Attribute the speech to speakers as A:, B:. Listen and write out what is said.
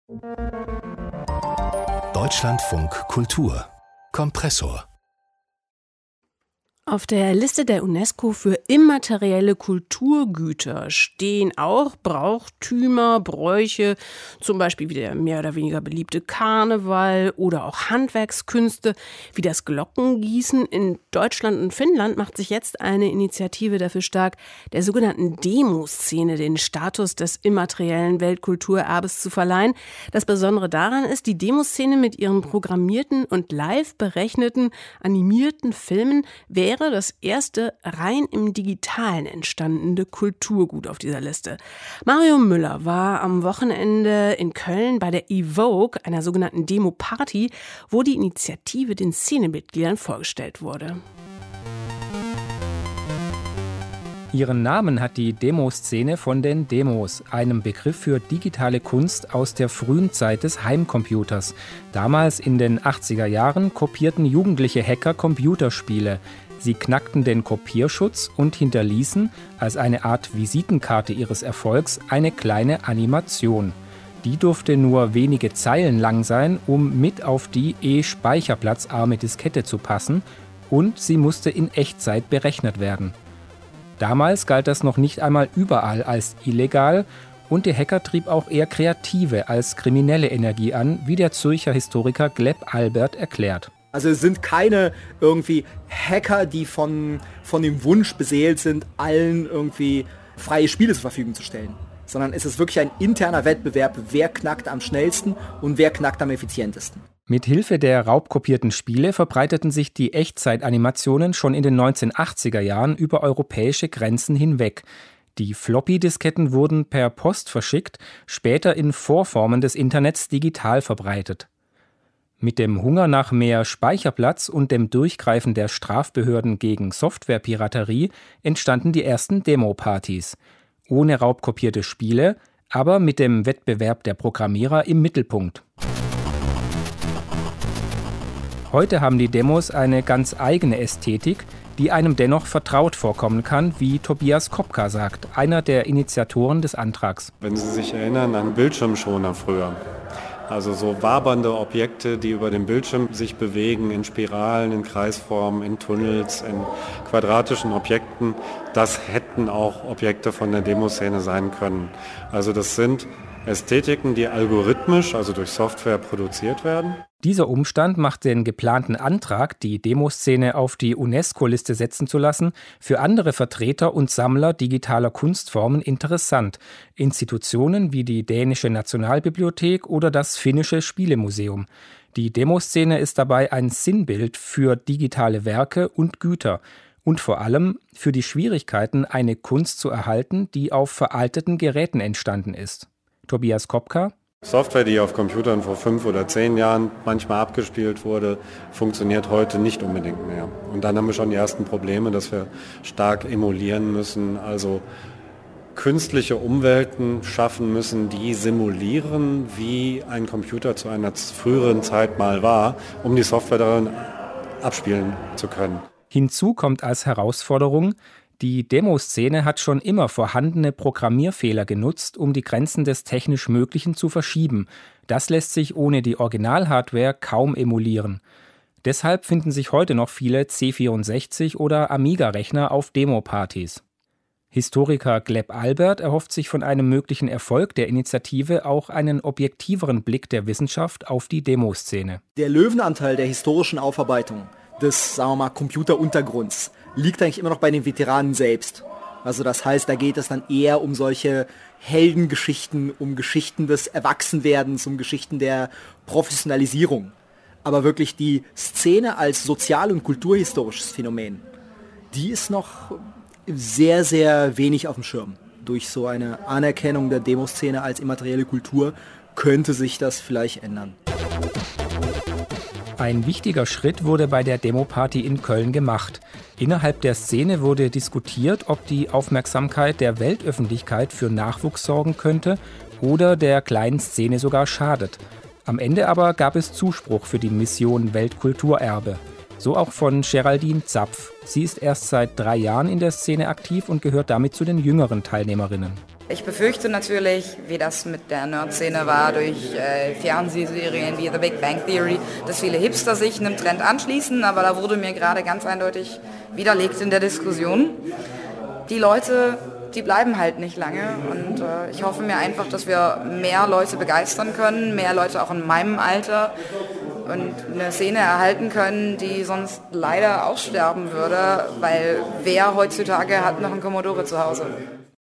A: Deutschlandfunk Kultur Kompressor.
B: Auf der Liste der UNESCO für immaterielle Kulturgüter stehen auch Brauchtümer, Bräuche, zum Beispiel wie der mehr oder weniger beliebte Karneval oder auch Handwerkskünste wie das Glockengießen. In Deutschland und Finnland macht sich jetzt eine Initiative dafür stark, der sogenannten Demoszene den Status des immateriellen Weltkulturerbes zu verleihen. Das Besondere daran ist, die Demoszene mit ihren programmierten und live berechneten animierten Filmen wäre das erste rein im Digitalen entstandene Kulturgut auf dieser Liste. Mario Müller war am Wochenende in Köln bei der Evoke, einer sogenannten Demo-Party, wo die Initiative den Szenemitgliedern vorgestellt wurde.
C: Ihren Namen hat die Demoszene von den Demos, einem Begriff für digitale Kunst aus der frühen Zeit des Heimcomputers. Damals in den 80er Jahren kopierten jugendliche Hacker Computerspiele. Sie knackten den Kopierschutz und hinterließen als eine Art Visitenkarte ihres Erfolgs eine kleine Animation. Die durfte nur wenige Zeilen lang sein, um mit auf die speicherplatzarme Diskette zu passen, und sie musste in Echtzeit berechnet werden. Damals galt das noch nicht einmal überall als illegal, und der Hacker trieb auch eher kreative als kriminelle Energie an, wie der Zürcher Historiker Gleb Albert erklärt.
D: Also es sind keine irgendwie Hacker, die von dem Wunsch beseelt sind, allen irgendwie freie Spiele zur Verfügung zu stellen. Sondern es ist wirklich ein interner Wettbewerb, wer knackt am schnellsten und wer knackt am effizientesten.
C: Mit Hilfe der raubkopierten Spiele verbreiteten sich die Echtzeitanimationen schon in den 1980er Jahren über europäische Grenzen hinweg. Die Floppy-Disketten wurden per Post verschickt, später in Vorformen des Internets digital verbreitet. Mit dem Hunger nach mehr Speicherplatz und dem Durchgreifen der Strafbehörden gegen Softwarepiraterie entstanden die ersten Demo-Partys. Ohne raubkopierte Spiele, aber mit dem Wettbewerb der Programmierer im Mittelpunkt. Heute haben die Demos eine ganz eigene Ästhetik, die einem dennoch vertraut vorkommen kann, wie Tobias Kopka sagt, einer der Initiatoren des Antrags.
E: Wenn Sie sich erinnern an Bildschirmschoner früher, also so wabernde Objekte, die über den Bildschirm sich bewegen, in Spiralen, in Kreisformen, in Tunnels, in quadratischen Objekten, das hätten auch Objekte von der Demoszene sein können. Also das sind Ästhetiken, die algorithmisch, also durch Software produziert werden.
C: Dieser Umstand macht den geplanten Antrag, die Demoszene auf die UNESCO-Liste setzen zu lassen, für andere Vertreter und Sammler digitaler Kunstformen interessant. Institutionen wie die dänische Nationalbibliothek oder das finnische Spielemuseum. Die Demoszene ist dabei ein Sinnbild für digitale Werke und Güter und vor allem für die Schwierigkeiten, eine Kunst zu erhalten, die auf veralteten Geräten entstanden ist. Tobias Kopka:
E: Software, die auf Computern vor 5 oder 10 Jahren manchmal abgespielt wurde, funktioniert heute nicht unbedingt mehr. Und dann haben wir schon die ersten Probleme, dass wir stark emulieren müssen, also künstliche Umwelten schaffen müssen, die simulieren, wie ein Computer zu einer früheren Zeit mal war, um die Software darin abspielen zu können.
C: Hinzu kommt als Herausforderung: Die Demoszene hat schon immer vorhandene Programmierfehler genutzt, um die Grenzen des technisch Möglichen zu verschieben. Das lässt sich ohne die Originalhardware kaum emulieren. Deshalb finden sich heute noch viele C64- oder Amiga-Rechner auf Demo-Partys. Historiker Gleb Albert erhofft sich von einem möglichen Erfolg der Initiative auch einen objektiveren Blick der Wissenschaft auf die Demoszene.
D: Der Löwenanteil der historischen Aufarbeitung des, sagen wir mal, Computeruntergrunds liegt eigentlich immer noch bei den Veteranen selbst. Also das heißt, da geht es dann eher um solche Heldengeschichten, um Geschichten des Erwachsenwerdens, um Geschichten der Professionalisierung. Aber wirklich die Szene als sozial- und kulturhistorisches Phänomen, die ist noch sehr, sehr wenig auf dem Schirm. Durch so eine Anerkennung der Demoszene als immaterielle Kultur könnte sich das vielleicht ändern.
C: Ein wichtiger Schritt wurde bei der Demo-Party in Köln gemacht. Innerhalb der Szene wurde diskutiert, ob die Aufmerksamkeit der Weltöffentlichkeit für Nachwuchs sorgen könnte oder der kleinen Szene sogar schadet. Am Ende aber gab es Zuspruch für die Mission Weltkulturerbe. So auch von Geraldine Zapf. Sie ist erst seit 3 Jahren in der Szene aktiv und gehört damit zu den jüngeren Teilnehmerinnen.
F: Ich befürchte natürlich, wie das mit der Nerd-Szene war, durch Fernsehserien wie The Big Bang Theory, dass viele Hipster sich einem Trend anschließen, aber da wurde mir gerade ganz eindeutig widerlegt in der Diskussion. Die Leute, die bleiben halt nicht lange und ich hoffe mir einfach, dass wir mehr Leute begeistern können, mehr Leute auch in meinem Alter und eine Szene erhalten können, die sonst leider aussterben würde, weil wer heutzutage hat noch einen Commodore zu Hause?